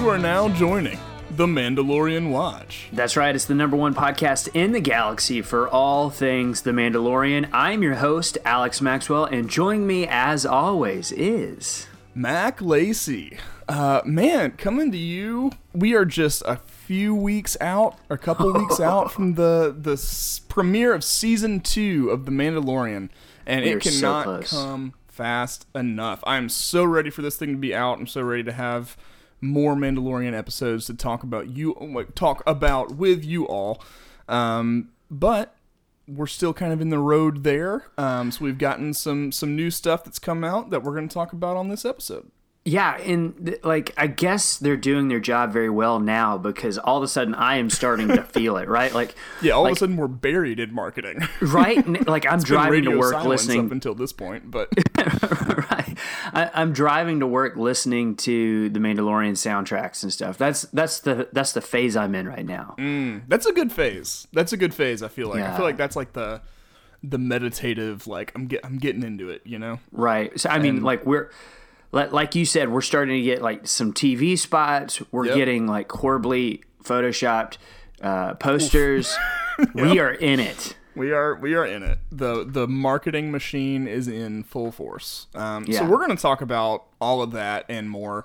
You are now joining The Mandalorian Watch. That's right, it's the number one podcast in the galaxy for all things The Mandalorian. I'm your host, Alex Maxwell, and joining me as always is... Mac Lacey. Man, coming to you, we are just a few weeks out, or a couple weeks out from the premiere of Season 2 of The Mandalorian, and it cannot come fast enough. I'm so ready for this thing to be out. I'm so ready to have more Mandalorian episodes to talk about with you all. But we're still kind of in the road there. So we've gotten some new stuff that's come out that we're going to talk about on this episode. Yeah, and I guess they're doing their job very well now because all of a sudden I am starting to feel it, right? All of a sudden we're buried in marketing. Right? I'm driving to work listening up until this point, but right. I'm driving to work listening to the Mandalorian soundtracks and stuff. That's the phase I'm in right now. That's a good phase. I feel like. Yeah. I feel like that's like the meditative, I'm getting into it, you know? Right. So I mean, we're like you said, we're starting to get some TV spots. We're getting horribly photoshopped posters. Yep. We are in it. We are in it. The marketing machine is in full force. So we're going to talk about all of that and more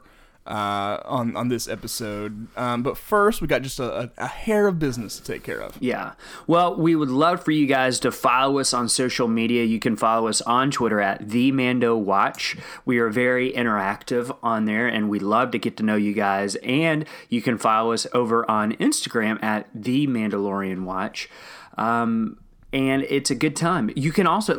on this episode. But first, we got just a hair of business to take care of. Yeah. Well, we would love for you guys to follow us on social media. You can follow us on Twitter at @TheMandoWatch. We are very interactive on there, and we love to get to know you guys. And you can follow us over on Instagram at @TheMandalorianWatch. And it's a good time. You can also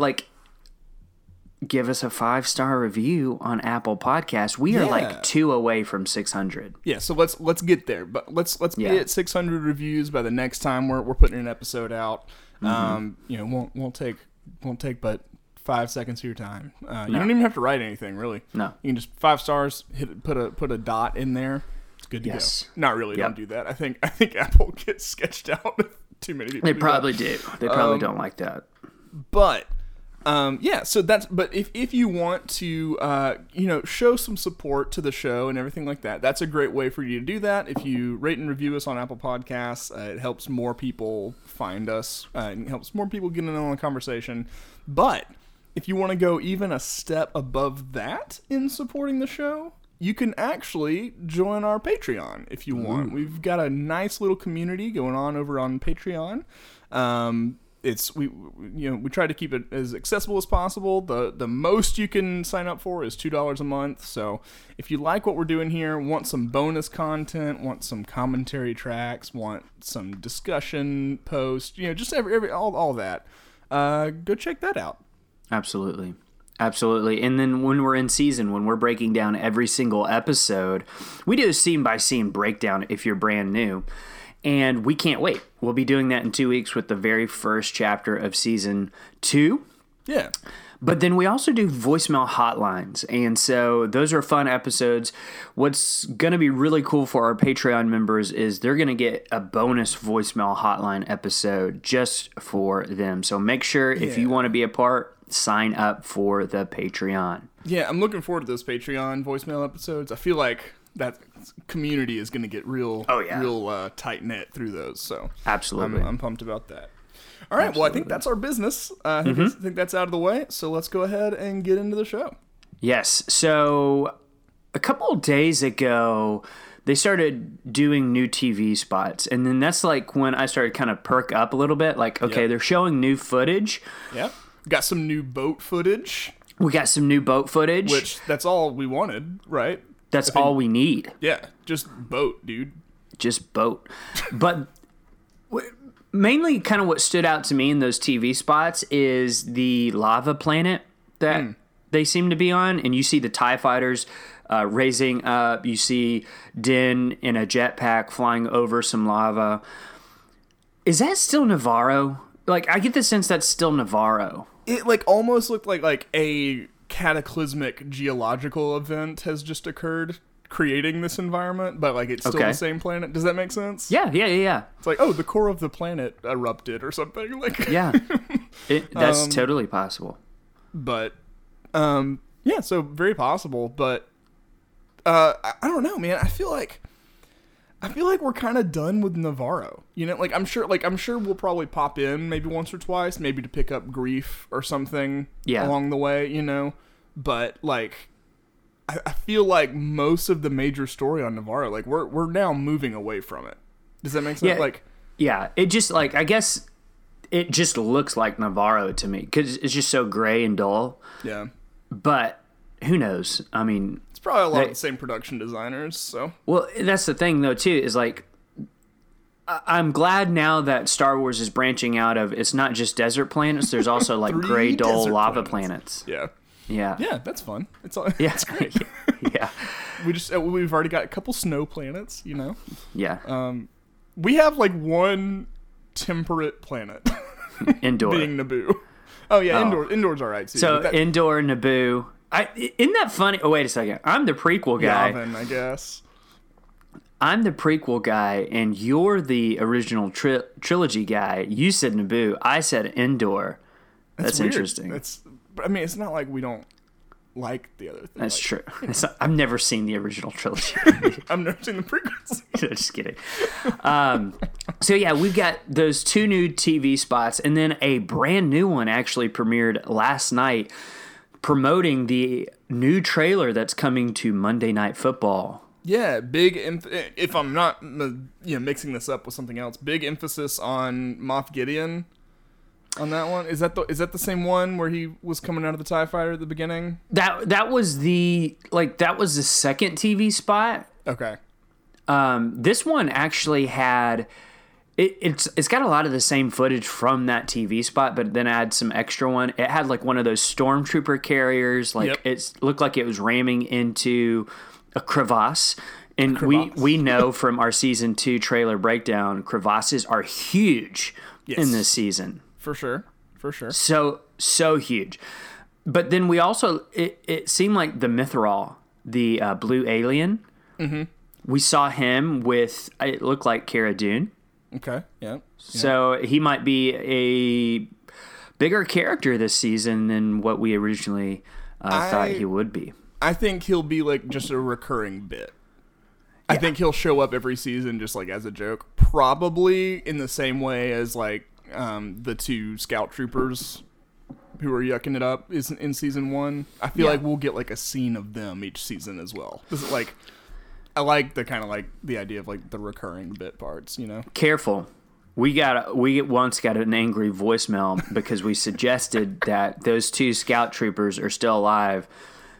give us a 5-star review on Apple Podcasts. We are 2 away from 600. Yeah, so let's get there. But let's be at 600 reviews by the next time we're putting an episode out. Mm-hmm. Won't take but 5 seconds of your time. You don't even have to write anything really. No, you can just 5 stars. Put a dot in there. It's good to go. Not really. Yep. Don't do that. I think Apple gets sketched out. Too many people. They probably do. They probably don't like that. But so but if you want to show some support to the show and everything like that, that's a great way for you to do that. If you rate and review us on Apple Podcasts, it helps more people find us, and helps more people get in on the conversation. But if you want to go even a step above that in supporting the show, you can actually join our Patreon if you want. We've got a nice little community going on over on Patreon. We try to keep it as accessible as possible. The most you can sign up for is $2 a month. So if you like what we're doing here, want some bonus content, want some commentary tracks, want some discussion posts, just all that, go check that out. Absolutely. And then when we're in season, when we're breaking down every single episode, we do a scene-by-scene breakdown if you're brand new. And we can't wait. We'll be doing that in 2 weeks with the very first chapter of Season 2. Yeah. But then we also do voicemail hotlines. And so those are fun episodes. What's going to be really cool for our Patreon members is they're going to get a bonus voicemail hotline episode just for them. So make sure if you want to be a part, sign up for the Patreon. Yeah, I'm looking forward to those Patreon voicemail episodes. I feel like that community is going to get real tight-knit through those. So absolutely. I'm pumped about that. All right, well, I think that's our business. I think that's out of the way. So let's go ahead and get into the show. Yes. So a couple of days ago, they started doing new TV spots. And then that's when I started kind of perk up a little bit. They're showing new footage. Yep. Got some new boat footage. We got some new boat footage. Which, that's all we wanted, right? That's all we need. Yeah, just boat, dude. Just boat. But mainly kind of what stood out to me in those TV spots is the lava planet that they seem to be on. And you see the TIE fighters raising up. You see Din in a jetpack flying over some lava. Is that still Navarro? I get the sense that's still Navarro. It almost looked like a cataclysmic geological event has just occurred, creating this environment, but it's still the same planet. Does that make sense? Yeah. It's the core of the planet erupted or something. Yeah, that's totally possible. But so very possible. But I don't know, man. I feel like I feel like we're kind of done with Navarro. You know, like I'm sure we'll probably pop in maybe once or twice, maybe to pick up grief or something along the way, you know. But like I feel like most of the major story on Navarro, like we're now moving away from it. Does that make sense? Yeah, yeah. It just like I guess it just looks like Navarro to me because it's just so gray and dull. Yeah. But who knows? I mean, it's probably a lot of the same production designers. So well, that's the thing though too is like I'm glad now that Star Wars is branching out of it's not just desert planets. There's also like gray, dull lava planets. Yeah. Yeah. Yeah, that's fun. It's all. Yeah. It's great. Yeah. We've already got a couple snow planets. You know. Yeah. We have like one temperate planet. Endor. Being Naboo. Oh yeah, Endor's all right too. So Endor, Naboo. Isn't that funny? Oh wait a second. I'm the prequel guy. Yavin, I guess. I'm the prequel guy, and you're the original trilogy guy. You said Naboo. I said Endor. That's weird. Interesting. I mean, it's not like we don't like the other thing. That's true. I've never seen the original trilogy. I've never seen the prequels. Just kidding. So yeah, we've got those 2 new TV spots, and then a brand new one actually premiered last night, promoting the new trailer that's coming to Monday Night Football. Yeah, if I'm not mixing this up with something else, big emphasis on Moff Gideon on that one. Is that the same one where he was coming out of the TIE fighter at the beginning? That was the second TV spot. Okay. This one actually had it's got a lot of the same footage from that TV spot, but then I had some extra one. It had like one of those stormtrooper carriers, like it looked like it was ramming into a crevasse. And we know from our season 2 trailer breakdown, crevasses are huge in this season. For sure. So huge. But then we also it seemed like the Mythrol, the blue alien. Mm-hmm. We saw him with it looked like Cara Dune. Okay. Yeah. So he might be a bigger character this season than what we originally thought he would be. I think he'll be like just a recurring bit. Yeah. I think he'll show up every season just like as a joke, probably in the same way as like the 2 scout troopers who are yucking it up is in season 1. I feel like we'll get like a scene of them each season as well. I like the kind of like the idea of like the recurring bit parts, you know. Careful. We once got an angry voicemail because we suggested that those 2 scout troopers are still alive.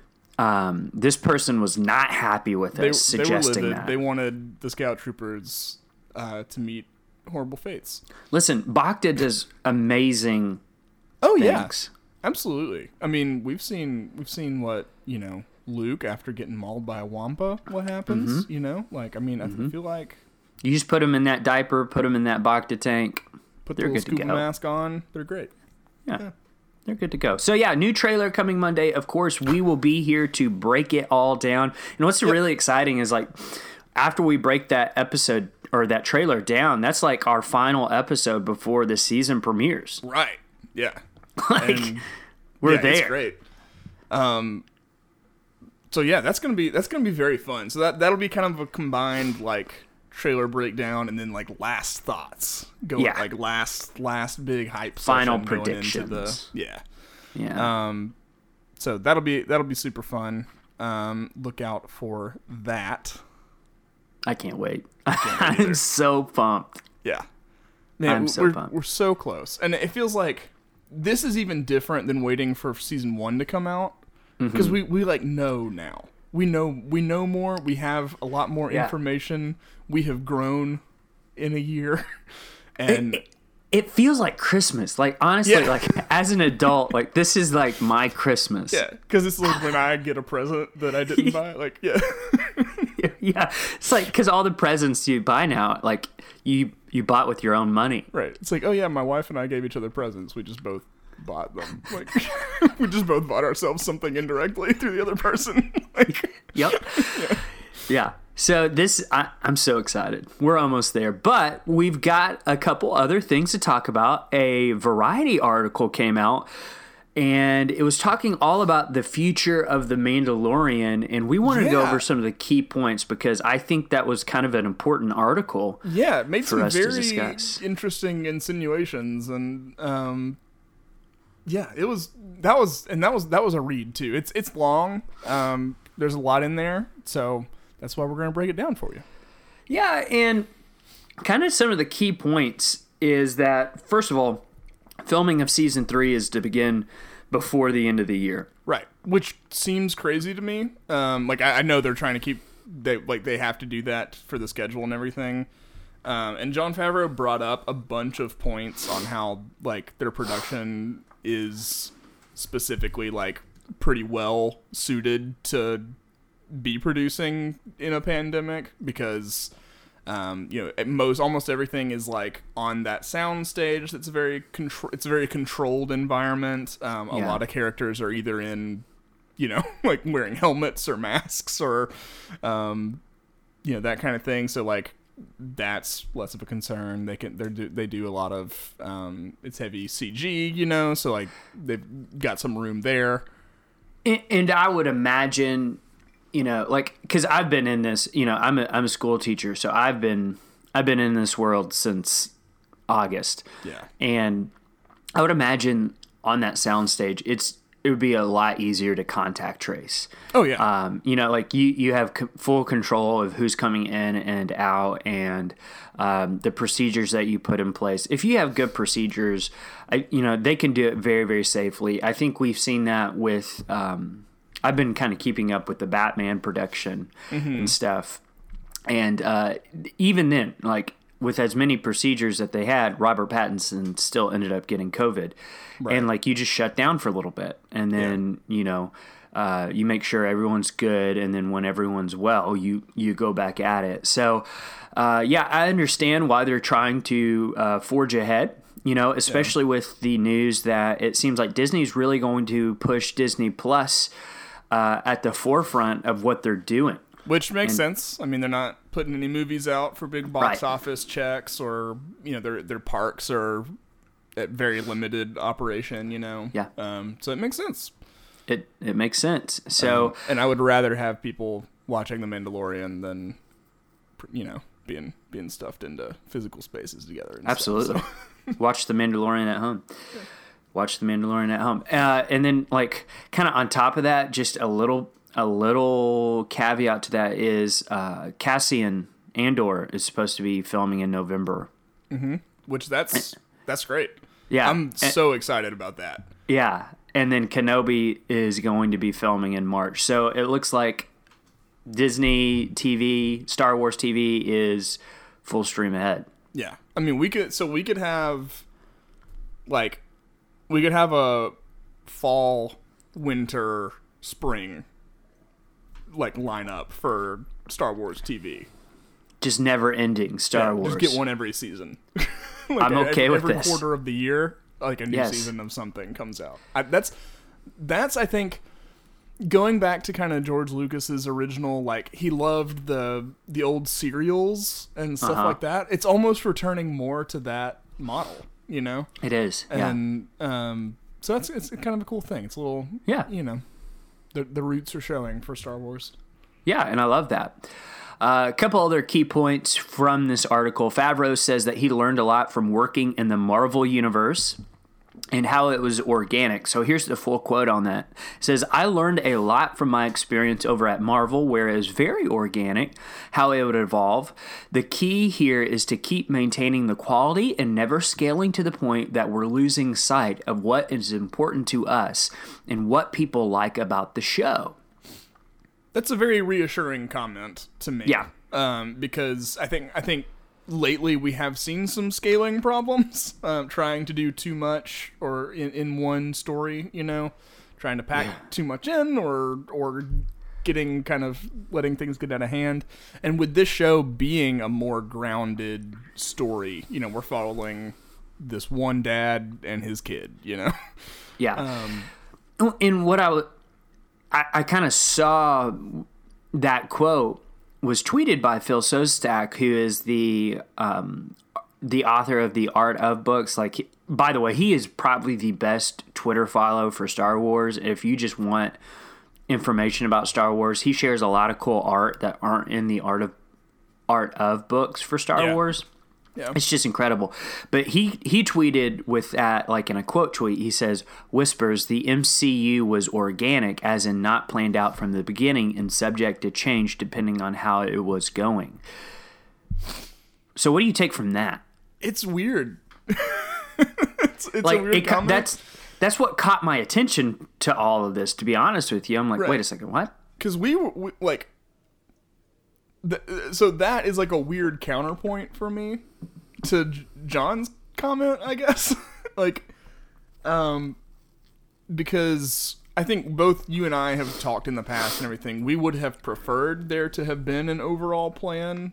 This person was not happy with us suggesting that. They wanted the scout troopers to meet horrible fates. Listen, Bacta does amazing things. Yeah, absolutely. I mean, we've seen what, you know, Luke after getting mauled by a wampa. What happens? Mm-hmm. You know, like I mean, I feel like you just put them in that diaper, put them in that Bacta tank. Put the little scuba mask on. They're great. Yeah. They're good to go. So yeah, new trailer coming Monday. Of course, we will be here to break it all down. And what's really exciting is like after we break that episode or that trailer down, that's like our final episode before the season premieres. Right. Yeah. We're there. It's great. So yeah, that's gonna be very fun. So that'll be kind of a combined like trailer breakdown and then like last thoughts like last big hype final predictions so that'll be super fun. Look out for that. I can't wait. I'm so pumped. Yeah, man, we're so close, and it feels like this is even different than waiting for season 1 to come out because we like know now. We know more. We have a lot more information. We have grown in a year, and it feels like Christmas. Like honestly, like as an adult, like this is like my Christmas. Yeah, because it's like when I get a present that I didn't buy. Like yeah, it's like because all the presents you buy now, like you bought with your own money. Right. It's like, oh yeah, my wife and I gave each other presents. We just both bought them. Like we just both bought ourselves something indirectly through the other person. Yep. Yeah. So I'm so excited. We're almost there, but we've got a couple other things to talk about. A Variety article came out and it was talking all about the future of The Mandalorian, and we wanted to go over some of the key points because I think that was kind of an important article. Yeah, it made for some us to very discuss. interesting insinuations, and yeah, that was a read too. It's long. There's a lot in there, so that's why we're going to break it down for you. Yeah, and kind of some of the key points is that, first of all, filming of season 3 is to begin before the end of the year. Right, which seems crazy to me. Like I know they're trying to keep they have to do that for the schedule and everything. And Jon Favreau brought up a bunch of points on how like their production is specifically like pretty well suited to be producing in a pandemic because almost everything is like on that sound stage. It's a very controlled environment. A lot of characters are either in like wearing helmets or masks or that kind of thing, so like that's less of a concern. They do a lot of it's heavy CG, so like they've got some room there. And I would imagine, like, because I've been in this, I'm a school teacher, so I've been in this world since August. Yeah. And I would imagine on that soundstage, it would be a lot easier to contact trace. Oh yeah. Like you have full control of who's coming in and out, and the procedures that you put in place. If you have good procedures, they can do it very, very safely. I think we've seen that with. I've been kind of keeping up with the Batman production and stuff, and even then, like with as many procedures that they had, Robert Pattinson still ended up getting COVID. Right. And like you just shut down for a little bit, and then you make sure everyone's good, and then when everyone's well, you go back at it. So I understand why they're trying to forge ahead. Especially with the news that it seems like Disney's really going to push Disney Plus at the forefront of what they're doing. Which makes sense. I mean, they're not putting any movies out for big box office checks, or their parks are at very limited operation. Yeah. So it makes sense. It makes sense. So, and I would rather have people watching The Mandalorian than being stuffed into physical spaces together. And absolutely. Stuff, so. Watch The Mandalorian at home. Watch The Mandalorian at home. And then, like, kind of on top of that, just a little caveat to that is Cassian Andor is supposed to be filming in November. Mm-hmm. Which that's great. Yeah. I'm so excited about that. Yeah. And then Kenobi is going to be filming in March. So it looks like Disney TV, Star Wars TV is full stream ahead. Yeah. I mean, we could have a fall, winter, spring like lineup for Star Wars TV. Just never ending Star Wars. Just get one every season. I'm okay with every this. Every quarter of the year, like a new season of something comes out. That's I think going back to kind of George Lucas's original, like he loved the old serials and stuff like that. It's almost returning more to that model, It is. And so it's kind of a cool thing. It's a little the roots are showing for Star Wars. Yeah, and I love that. A couple other key points from this article. Favreau says that he learned a lot from working in the Marvel Universe and how it was organic. So here's the full quote on that. It says, "I learned a lot from my experience over at Marvel, where it was very organic, how it would evolve. The key here is to keep maintaining the quality and never scaling to the point that we're losing sight of what is important to us and what people like about the show." That's a very reassuring comment to me. Yeah. Because I think lately we have seen some scaling problems, trying to do too much or in one story, trying to pack too much in or getting kind of letting things get out of hand. And with this show being a more grounded story, we're following this one dad and his kid, Yeah. And what I kind of saw that quote was tweeted by Phil Szostak, who is the author of The Art of Books. Like by the way, he is probably the best Twitter follow for Star Wars. If you just want information about Star Wars, he shares a lot of cool art that aren't in the art of books for Star Wars. Yeah. It's just incredible. But he tweeted with that, like in a quote tweet, he says, "Whispers, the MCU was organic, as in not planned out from the beginning and subject to change depending on how it was going." So what do you take from that? It's weird. it's like, a weird comment. That's what caught my attention to all of this, to be honest with you. I'm like, wait a second, what? Because we like... So that is like a weird counterpoint for me to John's comment, I guess. Like, because I think both you and I have talked in the past and everything. We would have preferred there to have been an overall plan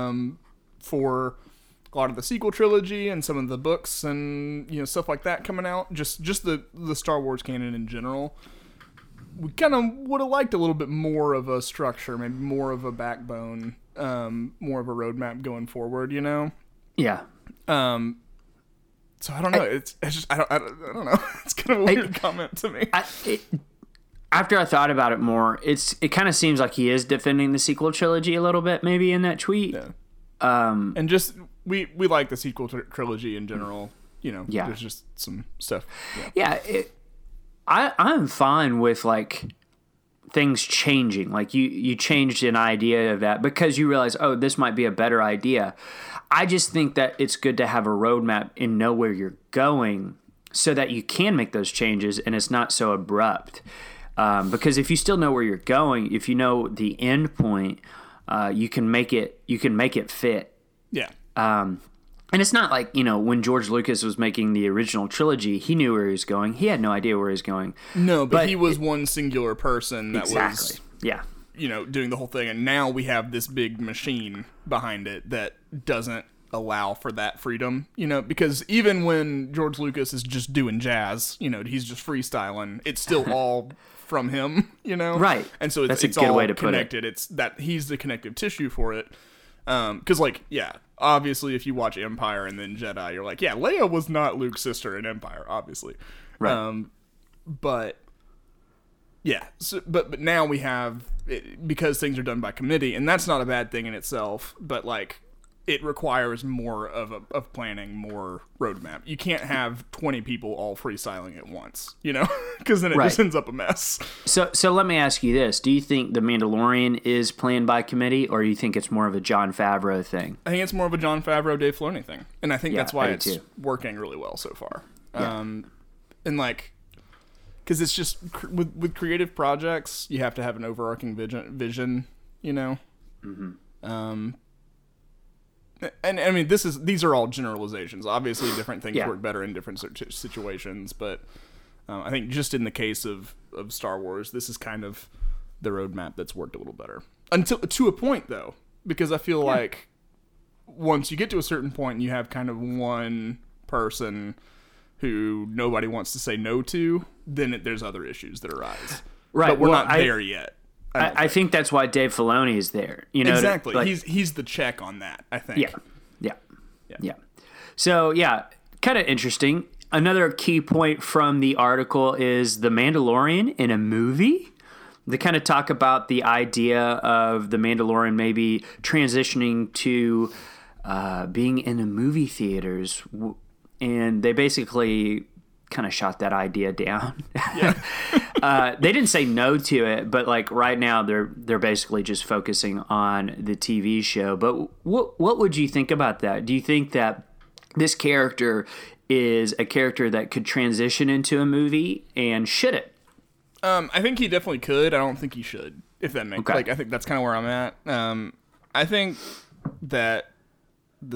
for a lot of the sequel trilogy and some of the books and stuff like that coming out. Just the Star Wars canon in general. We kind of would have liked a little bit more of a structure, maybe more of a backbone, more of a roadmap going forward, Yeah. So I don't know. It's just I don't know. It's kind of a weird comment to me. After I thought about it more, it kind of seems like he is defending the sequel trilogy a little bit, maybe in that tweet. Yeah. And just we like the sequel trilogy in general. Yeah. There's just some stuff. Yeah. I'm fine with like things changing. Like you changed an idea of that because you realize, oh, this might be a better idea. I just think that it's good to have a roadmap and know where you're going so that you can make those changes and it's not so abrupt. Because if you still know where you're going, if you know the end point, you can make it fit. Yeah. And it's not like, when George Lucas was making the original trilogy, he knew where he was going. He had no idea where he was going. No, but he was one singular person that was doing the whole thing. And now we have this big machine behind it that doesn't allow for that freedom, because even when George Lucas is just doing jazz, he's just freestyling, it's still all from him, Right. And so it's a good all way to connected. Put it. It's that he's the connective tissue for it. Because, obviously, if you watch Empire and then Jedi, you're like, yeah, Leia was not Luke's sister in Empire, obviously. Right. But, yeah. So, but now we have, because things are done by committee, and that's not a bad thing in itself, but, it requires more of planning, more roadmap. You can't have 20 people all freestyling at once, because then it just ends up a mess. So let me ask you this. Do you think The Mandalorian is planned by committee, or do you think it's more of a Jon Favreau thing? I think it's more of a Jon Favreau, Dave Filoni thing. And I think that's why it's working really well so far. Yeah. And because it's just, with creative projects, you have to have an overarching vision, Mm-hmm. And I mean, these are all generalizations. Obviously, different things work better in different situations, but I think just in the case of Star Wars, this is kind of the roadmap that's worked a little better. Until to a point, though, because I feel like once you get to a certain point and you have kind of one person who nobody wants to say no to, then there's other issues that arise. Right. But we're not there yet. I think that's why Dave Filoni is there. Exactly. He's the check on that, I think. Yeah. So, kind of interesting. Another key point from the article is The Mandalorian in a movie. They kind of talk about the idea of The Mandalorian maybe transitioning to being in the movie theaters. And they basically kind of shot that idea down. Yeah. They didn't say no to it, but right now they're basically just focusing on the TV show. But what would you think about that? Do you think that this character is a character that could transition into a movie, and should it? I think he definitely could. I don't think he should, if that makes I think that's kind of where I'm at. I think that the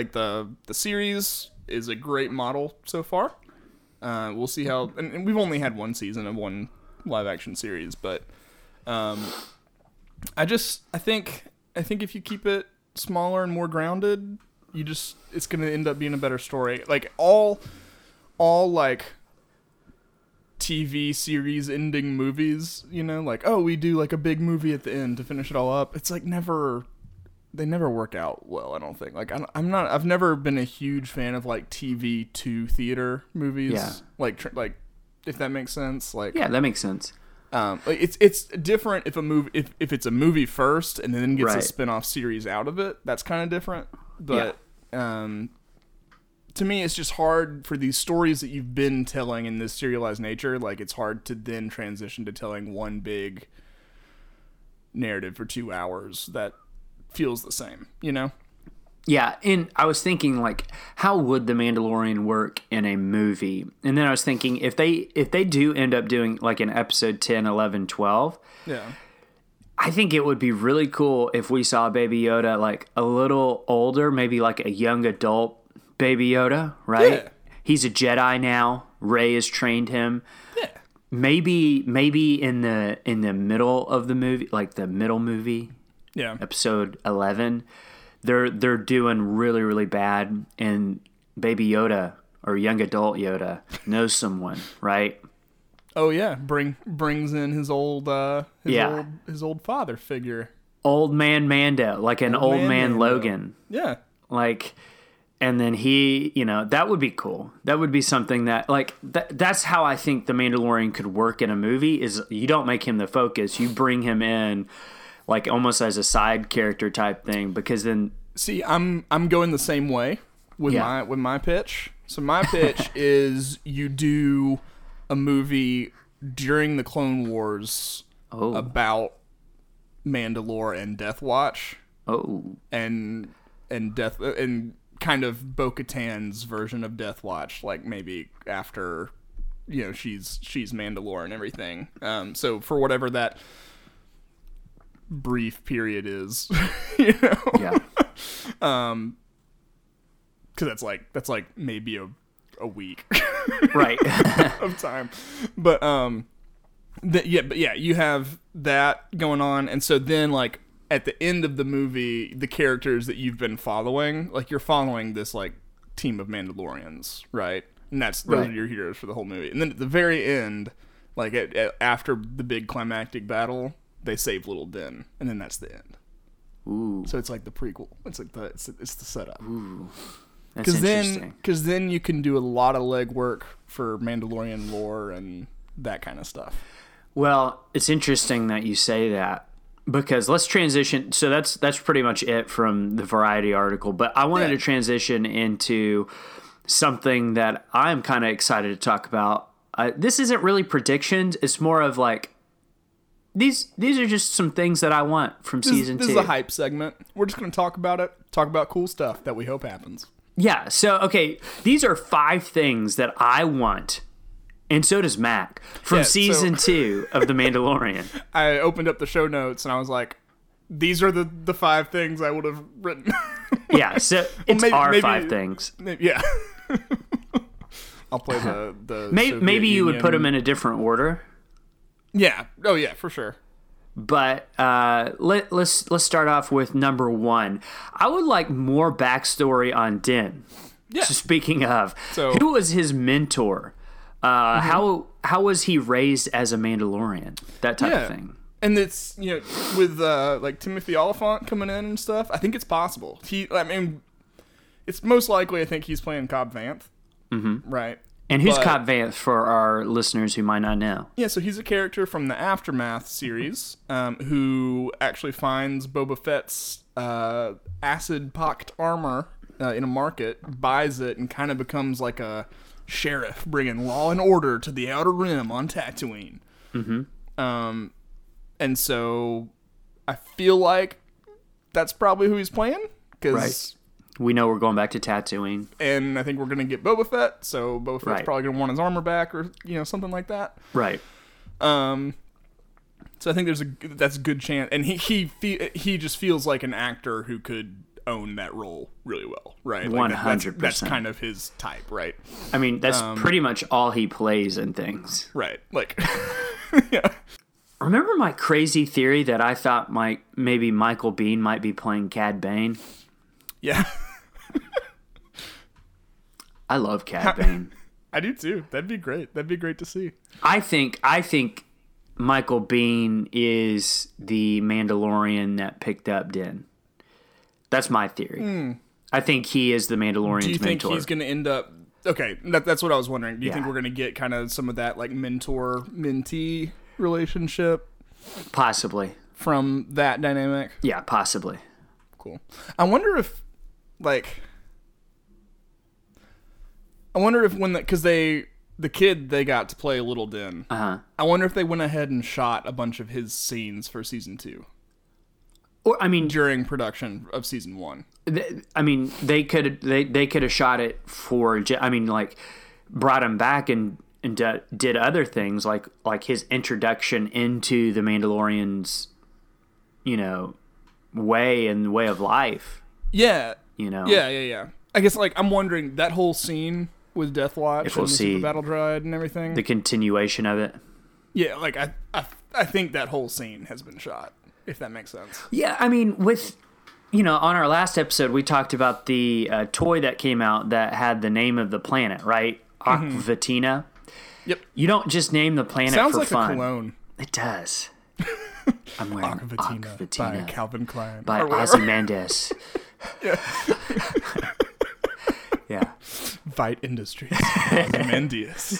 series is a great model so far. We'll see how, and we've only had one season of one live action series, but I think if you keep it smaller and more grounded, it's going to end up being a better story. All TV series ending movies, we do a big movie at the end to finish it all up. It's never they never work out well. I don't think. Like I've never been a huge fan of like TV to theater movies. Yeah. Like if that makes sense. Like Yeah, that makes sense. like it's different if a movie if it's a movie first and then gets Right. a spin-off series out of it. That's kind of different. But to me, it's just hard for these stories that you've been telling in this serialized nature. Like, it's hard to then transition to telling one big narrative for 2 hours that feels the same, you know? Yeah, and I was thinking, like, how would The Mandalorian work in a movie? And then I was thinking, if they do end up doing, like, an episode 10, 11, 12, Yeah. I think it would be really cool if we saw Baby Yoda, like, a little older, maybe like a young adult Baby Yoda, right? Yeah. He's a Jedi now. Rey has trained him. Yeah. Maybe in the middle of the movie, like the middle movie, Yeah. episode 11, they're doing really, really bad, and Baby Yoda or young adult Yoda knows someone, right? Oh, yeah. Brings in his old, his old father figure. Old man Mando, like an old man Mando. Logan. Yeah. Like, and then he, that would be cool. That would be something that, like, that's how I think The Mandalorian could work in a movie, is you don't make him the focus. You bring him in, like, almost as a side character type thing, because then... See, I'm going the same way with my pitch. So my pitch is you do a movie during the Clone Wars about Mandalore and Death Watch. Oh. And kind of Bo-Katan's version of Death Watch, like maybe after she's Mandalore and everything. So for whatever that brief period is, Yeah. because that's like maybe a week Right. of time, but you have that going on, and so then like at the end of the movie, the characters that you've been following, like you're following this like team of Mandalorians, right? And those are your heroes for the whole movie. And then at the very end, like after the big climactic battle, they save Little Din, and then that's the end. Ooh. So it's like the prequel. It's like it's the setup. Ooh. That's interesting. Because then you can do a lot of legwork for Mandalorian lore and that kind of stuff. Well, it's interesting that you say that, because let's transition. So that's pretty much it from the Variety article. But I wanted to transition into something that I'm kind of excited to talk about. This isn't really predictions. It's more of like, these are just some things that I want from season 2. This is a hype segment. We're just going to talk about it. Talk about cool stuff that we hope happens. Yeah. So, okay, these are 5 things that I want. And so does Mac from season 2 of The Mandalorian. I opened up the show notes and I was like, these are the 5 things I would have written. Yeah, so it's maybe 5 things. Yeah. I'll play the maybe you would put them in a different order. Yeah. Oh yeah, for sure. But let's start off with number 1. I would like more backstory on Din. Yeah. So speaking of, So- who was his mentor? How was he raised as a Mandalorian? That type of thing. And it's with like Timothy Oliphant coming in and stuff. I think it's possible. It's most likely. I think he's playing Cobb Vanth. Mm-hmm. Right. And who's Cobb Vanth for our listeners who might not know? Yeah, so he's a character from the Aftermath series who actually finds Boba Fett's acid-pocked armor in a market, buys it, and kind of becomes like a sheriff bringing law and order to the Outer Rim on Tatooine. Mm-hmm. And so I feel like that's probably who he's playing. Right. We know we're going back to Tatooine. And I think we're going to get Boba Fett, so Boba Fett's probably going to want his armor back or, something like that. Right. So I think that's a good chance. And he just feels like an actor who could own that role really well, right? 100%. That's kind of his type, right? I mean, that's pretty much all he plays in things. Right. Like, yeah. Remember my crazy theory that I thought maybe Michael Biehn might be playing Cad Bane? Yeah. I love Cad Bane. I do too. That'd be great. That'd be great to see. I think Michael Biehn is the Mandalorian that picked up Din. That's my theory. I think he is the Mandalorian's Do you think mentor. he's going to end up? Okay, that's what I was wondering. Do you Yeah. think we're going to get kind of some of that like mentor-mentee relationship Possibly. from that dynamic? Yeah, possibly. Cool. I wonder if when because the kid they got to play Little Din. Uh-huh. I wonder if they went ahead and shot a bunch of his scenes for season 2 Or I mean, during production of season 1. they could have shot it for. I mean, like brought him back and did other things like his introduction into the Mandalorian's, way and way of life. Yeah. Yeah. Yeah. I guess I'm wondering that whole scene with Death Watch If we'll and the see Super Battle Droid and everything. the continuation of it. Yeah, I think that whole scene has been shot, if that makes sense. Yeah, I mean, with on our last episode, we talked about the toy that came out that had the name of the planet, right? Aquatina. Yep. You don't just name the planet Sounds for like fun. a cologne. It does. I'm wearing Aquatina by Calvin Klein. by or whatever. Ozymandias. Yeah. Yeah. Vite Industries. Ozymandias.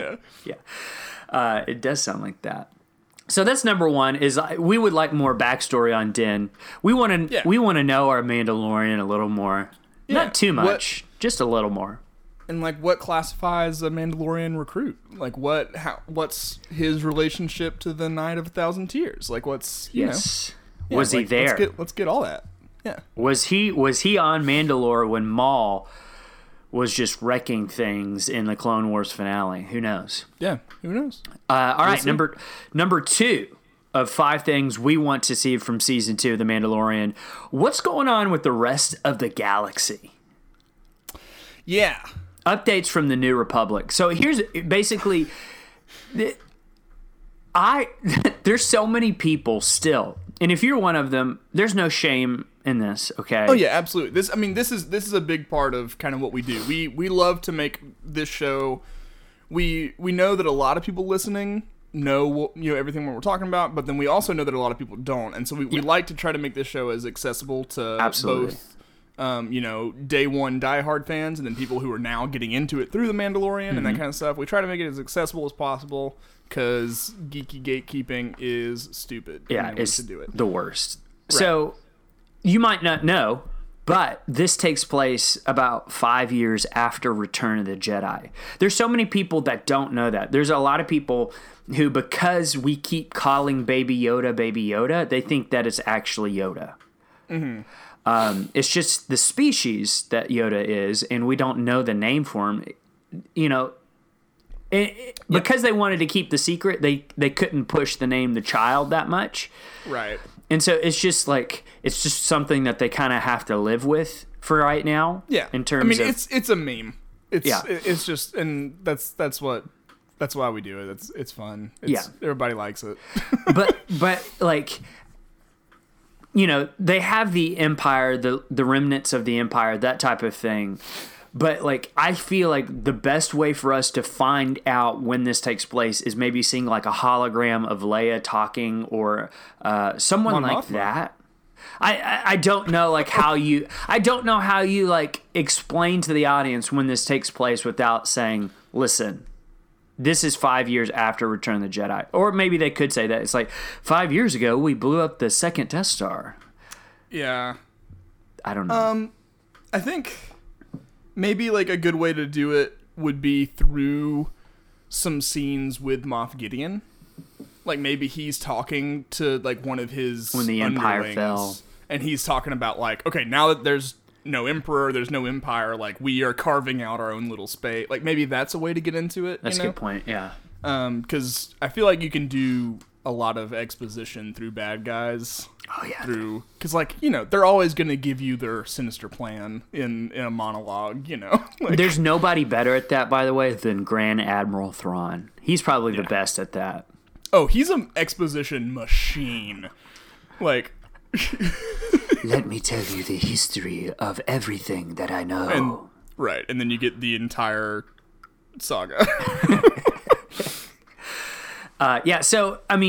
Yeah. It does sound like that. So that's number one. Is we would like more backstory on Din. We want to know our Mandalorian a little more. Yeah. Not too much, just a little more. And what classifies a Mandalorian recruit? What's his relationship to the Knight of 1,000 Tears? What's Yes. Yeah, Was he there? Let's get all that. Yeah. Was he on Mandalore when Maul was just wrecking things in the Clone Wars finale? Who knows? Yeah. Who knows? All right, number 2 of 5 things we want to see from season 2 of The Mandalorian. What's going on with the rest of the galaxy? Yeah. Updates from the New Republic. So here's basically, there's so many people still, and if you're one of them, there's no shame in this. Okay. Oh yeah, absolutely. This is a big part of kind of what we do. We love to make this show. We know that a lot of people listening know everything what we're talking about, but then we also know that a lot of people don't, and so we like to try to make this show as accessible to both. Day one diehard fans, and then people who are now getting into it through The Mandalorian and that kind of stuff. We try to make it as accessible as possible because geeky gatekeeping is stupid. Yeah, and we it's should do it. the worst. Right. So you might not know, but this takes place about 5 years after Return of the Jedi. There's so many people that don't know that. There's a lot of people who, because we keep calling Baby Yoda, they think that it's actually Yoda. Mm-hmm. It's just the species that Yoda is, and we don't know the name for him. Because they wanted to keep the secret, they couldn't push the name the child that much. Right. And so it's just something that they kind of have to live with for right now. Yeah. In terms of, it's a meme. It's just, and that's why we do it. It's fun. Everybody likes it. but they have the Empire, the remnants of the Empire, that type of thing. But I feel like the best way for us to find out when this takes place is maybe seeing a hologram of Leia talking or someone Mon like Mothma. that. I don't know how you explain to the audience when this takes place without saying, listen, this is 5 years after Return of the Jedi. Or maybe they could say that. It's 5 years ago, we blew up the second Death Star. Yeah. I don't know. I think maybe a good way to do it would be through some scenes with Moff Gideon. Maybe he's talking to one of his when the Empire underlings, fell. and he's talking about okay, now that there's no Emperor, there's no Empire, we are carving out our own little space. Maybe that's a way to get into it. That's a good point, yeah. Because I feel like you can do a lot of exposition through bad guys. Oh, yeah. Because, they're always going to give you their sinister plan in a monologue, There's nobody better at that, by the way, than Grand Admiral Thrawn. He's probably the best at that. Oh, he's an exposition machine. Let me tell you the history of everything that I know. Right, and then you get the entire saga. So,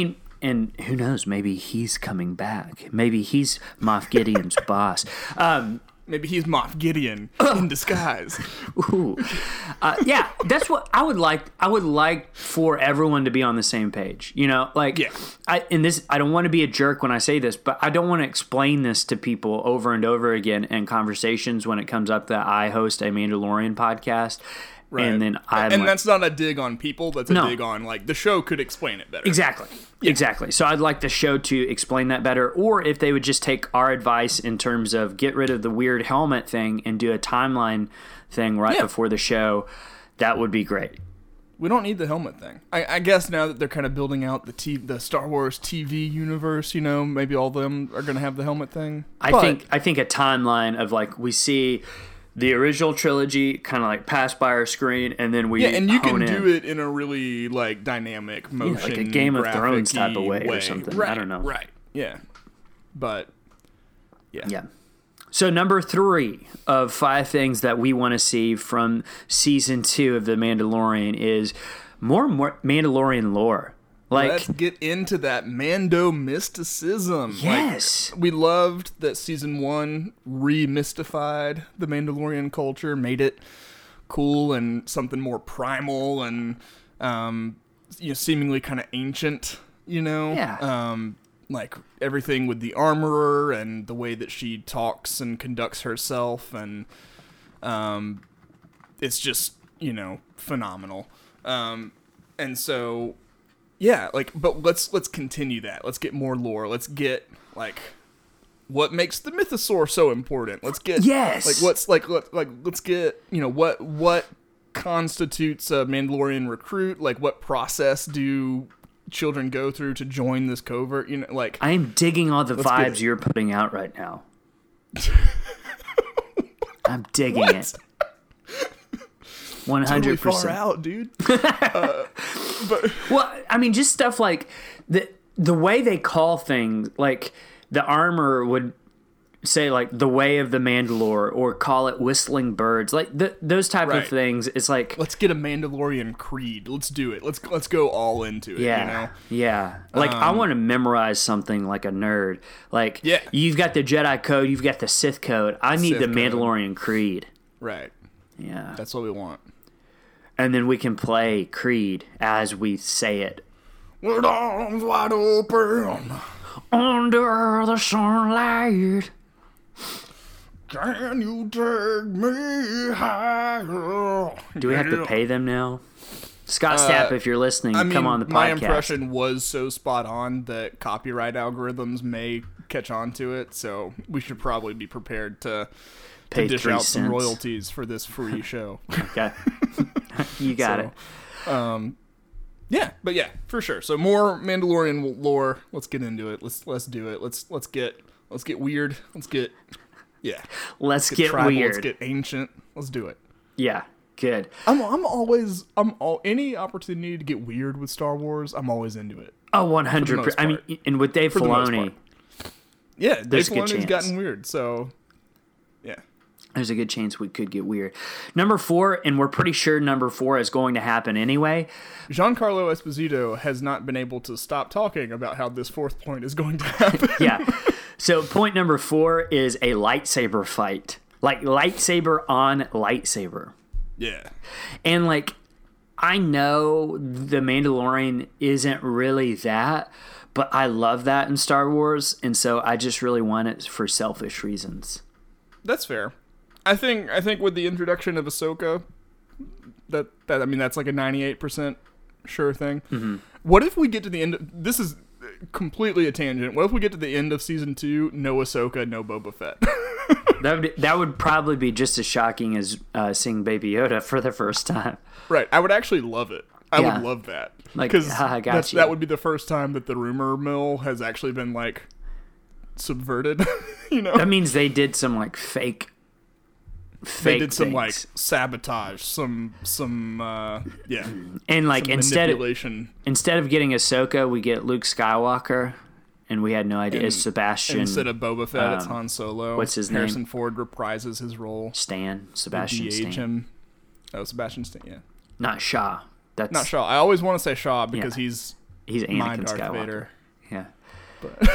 and who knows? Maybe he's coming back. Maybe he's Moff Gideon's boss. Maybe he's Moff Gideon in disguise. Ooh. Yeah, that's what I would like. I would like for everyone to be on the same page. You know, like, Yeah. I don't want to be a jerk when I say this, but I don't want to explain this to people over and over again in conversations when it comes up that I host a Mandalorian podcast. Right. And then that's not a dig on people. That's a dig on, like, the show could explain it better. Exactly. Yeah. Exactly. So I'd like the show to explain that better, or if they would just take our advice in terms of get rid of the weird helmet thing and do a timeline thing right before the show, that would be great. We don't need the helmet thing. I guess now that they're kind of building out the Star Wars TV universe, you know, maybe all of them are going to have the helmet thing. I think a timeline of, like, we see the original trilogy kind of like pass by our screen, and then we and you can do it in a really, like, dynamic motion, like a Game of Thrones type of way or something. Right, I don't know. Right. Yeah. But yeah. So number 3 of 5 things that we want to see from season 2 of The Mandalorian is more Mandalorian lore. Like, let's get into that Mando mysticism. Yes. Like, we loved that season 1 remystified the Mandalorian culture, made it cool and something more primal and seemingly kind of ancient, you know? Yeah. Like everything with the armorer and the way that she talks and conducts herself, and it's just, phenomenal. And so, yeah, like, but let's continue that. Let's get more lore. Let's get, like, what makes the mythosaur so important. Let's get let's get, what constitutes a Mandalorian recruit. Like, what process do children go through to join this covert? Like, I am digging all the vibes you're putting out right now. I'm digging it. 100%. Totally far out, dude. But well, I mean, just stuff like the way they call things, like the armor would say, like, the way of the Mandalore, or call it whistling birds, like those type of things. It's like, let's get a Mandalorian creed. Let's do it. Let's go all into it. Yeah, yeah. Like, I want to memorize something like a nerd. Like, yeah. You've got the Jedi code, you've got the Sith code. I need the Mandalorian creed. Right. Yeah, that's what we want. And then we can play Creed as we say it. With arms wide open, under the sunlight. Can you take me higher? Do we have to pay them now? Scott Stapp, if you're listening, come on the podcast. My impression was so spot on that copyright algorithms may catch on to it, so we should probably be prepared to dish out some royalties for this free show. Okay. You got it. Yeah, but yeah, for sure. So more Mandalorian lore. Let's get into it. Let's do it. Let's get weird. Let's get tribal. Weird. Let's get ancient. Let's do it. Yeah, good. Any opportunity to get weird with Star Wars, I'm always into it. Oh, 100%. I mean, and with Dave Filoni. Yeah, Dave Filoni's gotten weird, so yeah. There's a good chance we could get weird. Number 4, and we're pretty sure number 4 is going to happen anyway. Giancarlo Esposito has not been able to stop talking about how this 4th point is going to happen. Yeah. So point number 4 is a lightsaber fight. Like, lightsaber on lightsaber. Yeah. And, like, I know The Mandalorian isn't really that, but I love that in Star Wars, and so I just really want it for selfish reasons. That's fair. I think with the introduction of Ahsoka, that's like a 98% sure thing. Mm-hmm. What if we get to the end? This is completely a tangent. What if we get to the end of season 2, no Ahsoka, no Boba Fett? That would probably be just as shocking as seeing Baby Yoda for the first time. Right. I would actually love it. I would love that. Like, that would be the first time that the rumor mill has actually been, like, subverted. That means they did some, like, fake they did some things. Like sabotage, some and like instead of getting Ahsoka, we get Luke Skywalker, and we had no idea it's Sebastian. Instead of Boba Fett, it's Han Solo. What's his name? Harrison Ford reprises his role. Sebastian Stan. Him. Oh, Sebastian Stan. Yeah, not Shaw. That's not Shaw. I always want to say Shaw because he's Anakin Darth Skywalker. Vader. Yeah. But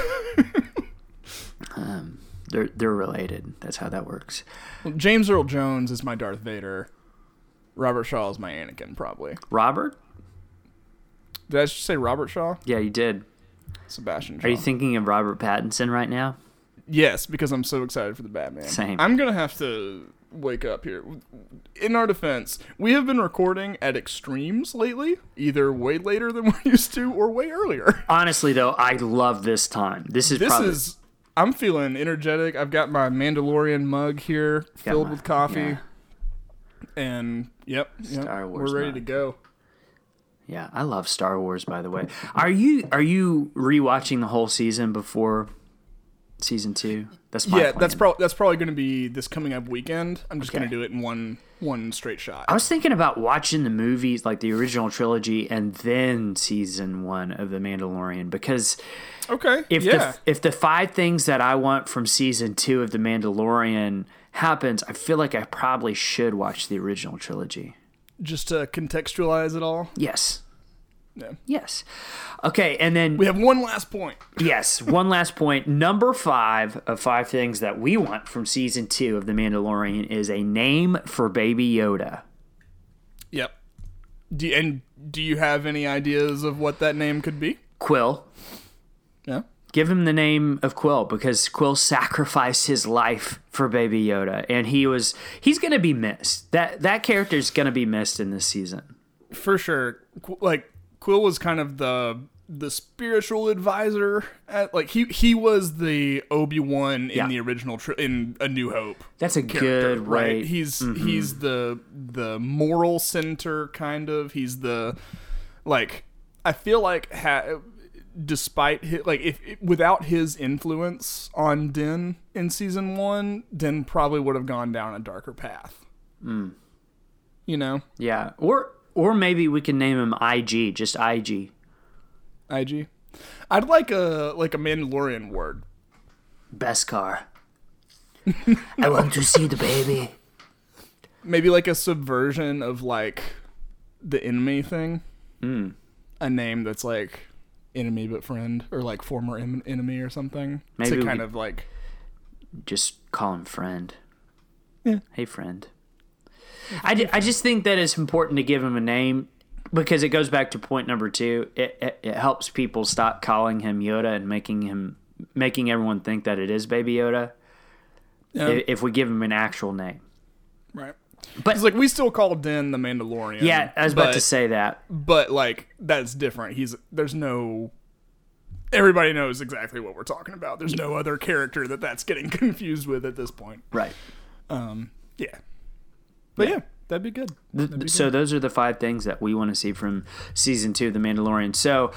They're related. That's how that works. well, James Earl Jones is my Darth Vader. Robert Shaw is my Anakin, probably. Robert? Did I just say Robert Shaw? Yeah, you did. Sebastian Shaw. Are you thinking of Robert Pattinson right now? Yes, because I'm so excited for the Batman. Same. I'm going to have to wake up here. In our defense, we have been recording at extremes lately, either way later than we're used to or way earlier. Honestly, though, I love this time. I'm feeling energetic. I've got my Mandalorian mug here filled with coffee. Yeah. And, yep, Star Wars we're ready mug. to go. Yeah, I love Star Wars, by the way. Are you rewatching the whole season before season 2? That's my plan. That's probably going to be this coming up weekend. I'm just going to do it in one straight shot. I was thinking about watching the movies, like the original trilogy, and then season 1 of The Mandalorian, because if the 5 things that I want from season 2 of The Mandalorian happens, I feel like I probably should watch the original trilogy. Just to contextualize it all. Yes. Yeah. Yes. Okay, and then We have one last point. yes, one last point. Number 5 of 5 things that we want from season 2 of The Mandalorian is a name for Baby Yoda. Yep. Do you have any ideas of what that name could be? Quill. Yeah. Give him the name of Quill, because Quill sacrificed his life for Baby Yoda, and he's going to be missed. That character's going to be missed in this season. For sure. Quill was kind of the spiritual advisor he was the Obi-Wan in the original in A New Hope. That's a good way. Right? He's the moral center, kind of. He's the I feel like despite his, without his influence on Din in season 1, Din probably would have gone down a darker path. You know? Yeah. Or maybe we can name him IG, just IG. IG. I'd like a Mandalorian word. Beskar. I want to see the baby. Maybe like a subversion of the enemy thing. A name that's like enemy but friend, or like former enemy or something. Maybe to kind of just call him friend. Yeah. Hey, friend. I just think that it's important to give him a name, because it goes back to point number 2. It helps people stop calling him Yoda and making everyone think that it is Baby Yoda. Yeah. If we give him an actual name. Right. But it's we still call Din the Mandalorian. Yeah, I was about to say that. But that's different. Everybody knows exactly what we're talking about. There's no other character that's getting confused with at this point. Right. Yeah. But yeah, that'd be good. So those are the 5 things that we want to see from season 2 of The Mandalorian. So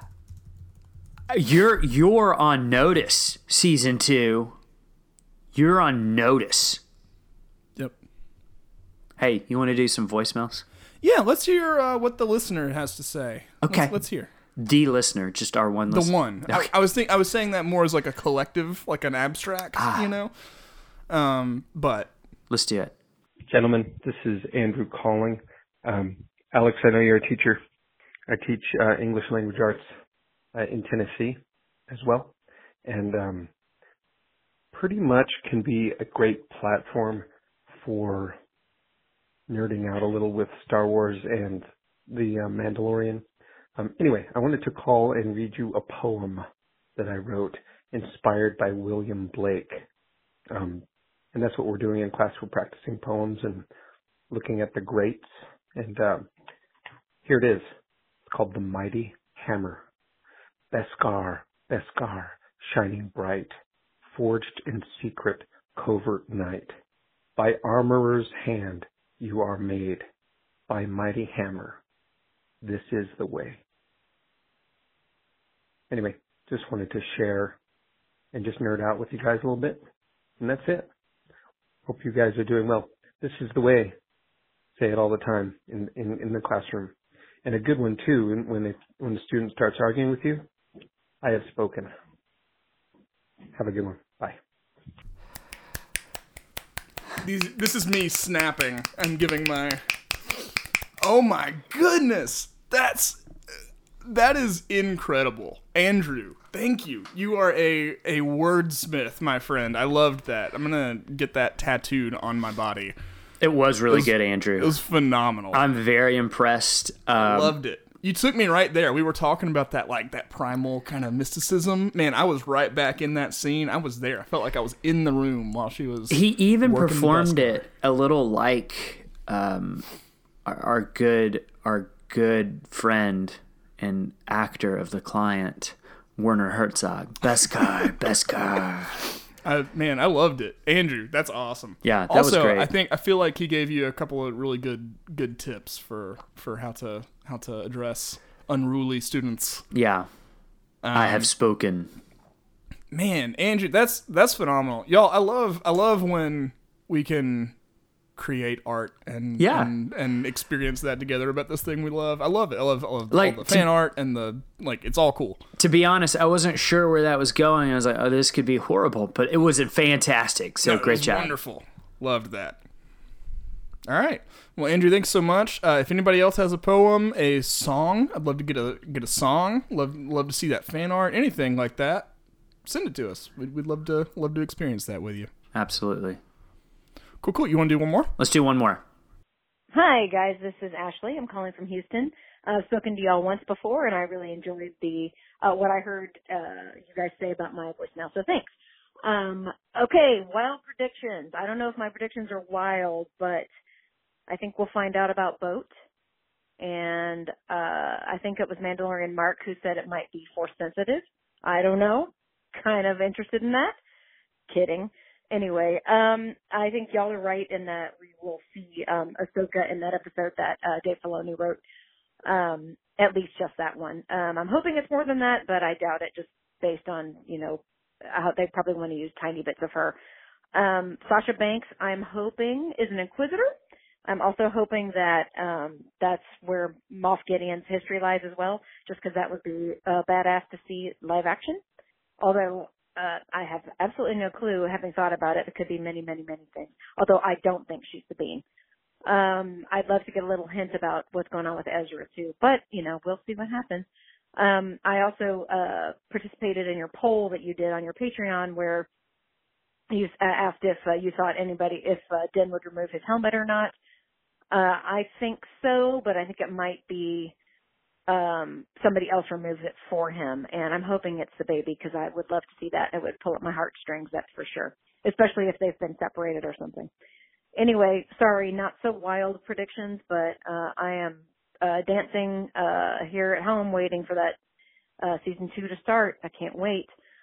you're on notice, season 2. You're on notice. Yep. Hey, you want to do some voicemails? Yeah, let's hear what the listener has to say. Okay. Let's hear. The listener, just our one listener. The one. Okay. I was saying that more as like a collective, like an abstract, you know? But let's do it. Gentlemen, this is Andrew calling. Alex, I know you're a teacher. I teach English language arts in Tennessee as well. And pretty much can be a great platform for nerding out a little with Star Wars and the Mandalorian. Anyway, I wanted to call and read you a poem that I wrote inspired by William Blake. And that's what we're doing in class. We're practicing poems and looking at the greats. And here it is. It's called The Mighty Hammer. Beskar, Beskar, shining bright, forged in secret, covert night. By armorer's hand you are made. By mighty hammer, this is the way. Anyway, just wanted to share and just nerd out with you guys a little bit. And that's it. Hope you guys are doing well. This is the way. Say it all the time in the classroom. And a good one too, when the student starts arguing with you, I have spoken. Have a good one. Bye. This is me snapping and giving my... Oh my goodness! That is incredible. Andrew, thank you. You are a wordsmith, my friend. I loved that. I'm going to get that tattooed on my body. It was really good, Andrew. It was phenomenal. I'm very impressed. I loved it. You took me right there. We were talking about that, like, that primal kind of mysticism. Man, I was right back in that scene. I was there. I felt like I was in the room while she was. He even performed it a little like our good friend and actor of the client, Werner Herzog. Beskar. Man, I loved it. Andrew, that's awesome. Yeah, that was great. I feel like he gave you a couple of really good tips for how to address unruly students. Yeah. I have spoken. Man, Andrew, that's phenomenal. Y'all, I love when we can create art and experience that together about this thing we love. I love it. I love like, all the fan art and it's all cool. To be honest, I wasn't sure where that was going. I was like, oh, this could be horrible, but it was fantastic. So great job. Wonderful. Loved that. All right. Well, Andrew, thanks so much. If anybody else has a poem, a song, I'd love to get a song. Love to see that fan art, anything like that. Send it to us. We'd love to experience that with you. Absolutely. Cool. You want to do one more? Let's do one more. Hi, guys. This is Ashley. I'm calling from Houston. I've spoken to y'all once before, and I really enjoyed the what I heard you guys say about my voicemail, so thanks. Okay, wild predictions. I don't know if my predictions are wild, but I think we'll find out about Boat. And I think it was Mandalorian Mark who said it might be force sensitive. I don't know. Kind of interested in that. Kidding. Anyway, I think y'all are right in that we will see Ahsoka in that episode that Dave Filoni wrote, at least just that one. I'm hoping it's more than that, but I doubt it just based on, how they probably want to use tiny bits of her. Sasha Banks, I'm hoping, is an Inquisitor. I'm also hoping that that's where Moff Gideon's history lies as well, just because that would be badass to see live action. Although I have absolutely no clue, having thought about it. It could be many, many, many things. Although I don't think she's the Bean. I'd love to get a little hint about what's going on with Ezra too, but we'll see what happens. I also participated in your poll that you did on your Patreon, where you asked if you thought if Din would remove his helmet or not. I think so, but I think it might be somebody else removes it for him, and I'm hoping it's the baby because I would love to see that. It would pull at my heartstrings, that's for sure, especially if they've been separated or something. Anyway, sorry, not so wild predictions, but I am dancing here at home waiting for that season 2 to start. I can't wait.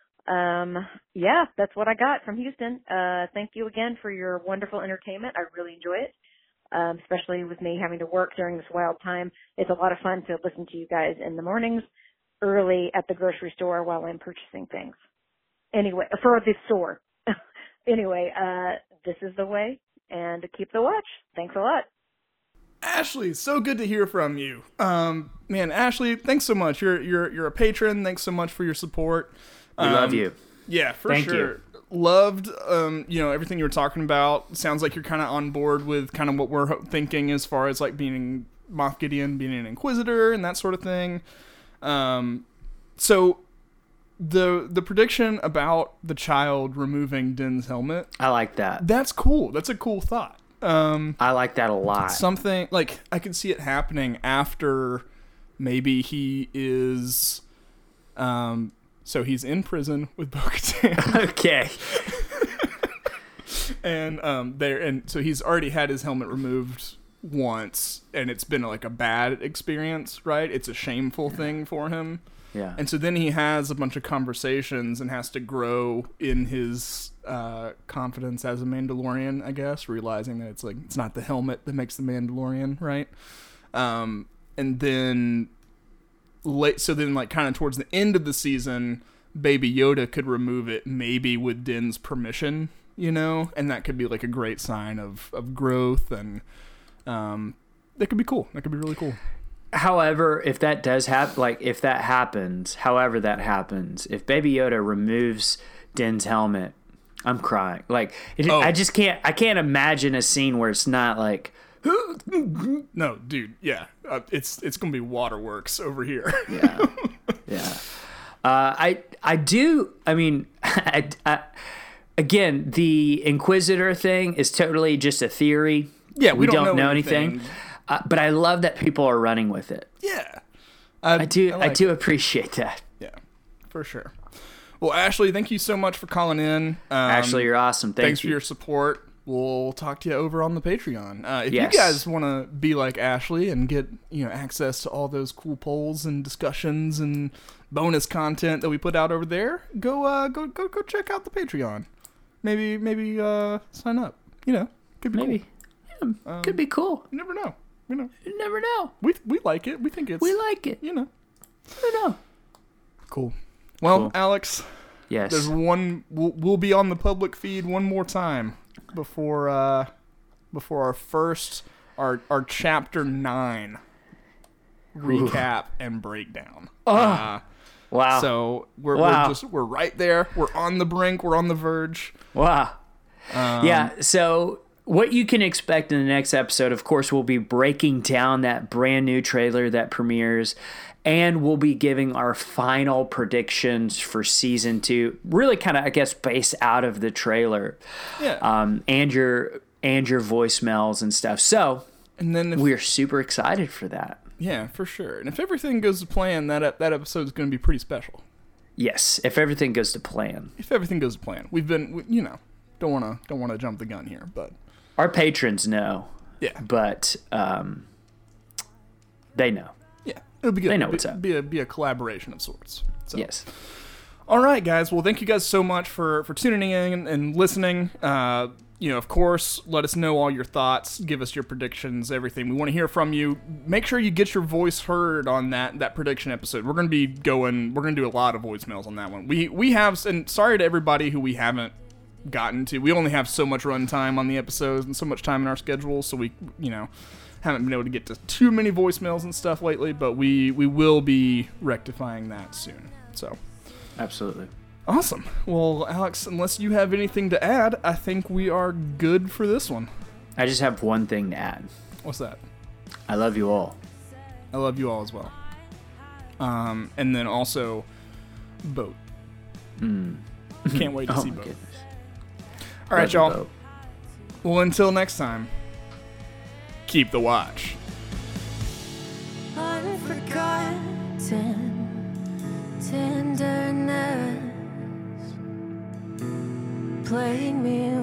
Yeah, that's what I got from Houston. Thank you again for your wonderful entertainment. I really enjoy it. Especially with me having to work during this wild time. It's a lot of fun to listen to you guys in the mornings, early at the grocery store while I'm purchasing things. Anyway, for the store. Anyway, this is the way, and keep the watch. Thanks a lot. Ashley, so good to hear from you. Man, Ashley, thanks so much. You're a patron. Thanks so much for your support. We love you. Yeah, for Thank sure. you. Loved, everything you were talking about. Sounds like you're kind of on board with kind of what we're thinking as far as like being Moff Gideon, being an Inquisitor, and that sort of thing. So the prediction about the child removing Din's helmet, I like that. That's cool. That's a cool thought. I like that a lot. Something like I could see it happening after maybe he is. So he's in prison with Bo-Katan. Okay. and so he's already had his helmet removed once, and it's been like a bad experience, right? It's a shameful thing for him. Yeah. And so then he has a bunch of conversations and has to grow in his confidence as a Mandalorian, I guess, realizing that it's not the helmet that makes the Mandalorian, right? And then kind of towards the end of the season, Baby Yoda could remove it, maybe with Din's permission, and that could be like a great sign of growth, and that could be cool. That could be really cool. However, if that does happen, if that happens, however that happens, if Baby Yoda removes Din's helmet, I'm crying. I can't imagine a scene where it's not like, no, dude, yeah. It's going to be waterworks over here. Yeah. I do. I mean, again, the Inquisitor thing is totally just a theory. Yeah, we don't know anything. But I love that people are running with it. Yeah, I do appreciate that. Yeah, for sure. Well, Ashley, thank you so much for calling in. Ashley, you're awesome. Thanks for your support. We'll talk to you over on the Patreon. If Yes. you guys want to be like Ashley and get access to all those cool polls and discussions and bonus content that we put out over there, go check out the Patreon. Maybe sign up. Could be Maybe. cool. Yeah, could be cool. You never know. You never know. We like it. We think it's. We like it. You know. I know. Cool. Well, Cool. Alex, Yes. there's one. We'll be on the public feed one more time before our first our chapter 9 recap and breakdown. Wow. So we're right there. We're on the brink. We're on the verge. Wow. Yeah. So what you can expect in the next episode, of course, we'll be breaking down that brand new trailer that premieres, and we'll be giving our final predictions for season 2, really kind of, I guess, based out of the trailer. Yeah. And your voicemails and stuff. So And then we're super excited for that. yeah, for sure. And if everything goes to plan, that episode is going to be pretty special. Yes, if everything goes to plan. If everything goes to plan, we've been, don't want to jump the gun here, but Our patrons know. yeah, But they know. yeah, it'll be good. They know what's up. Be a collaboration of sorts. So. Yes. All right, guys. Well, thank you guys so much for tuning in and listening. Of course, let us know all your thoughts. Give us your predictions, everything. We want to hear from you. Make sure you get your voice heard on that prediction episode. We're going to do a lot of voicemails on that one. We have, and sorry to everybody who we haven't gotten to. We only have so much runtime on the episodes and so much time in our schedule, so we, haven't been able to get to too many voicemails and stuff lately, but we will be rectifying that soon. So, Absolutely. awesome. Well, Alex, unless you have anything to add, I think we are good for this one. I just have one thing to add. What's that? I love you all. I love you all as well. And then also, Boat. Can't wait to see my Boat. goodness. All right, Love you, y'all. Bo. Well, until next time, keep the watch. Unforgotten tenderness playing me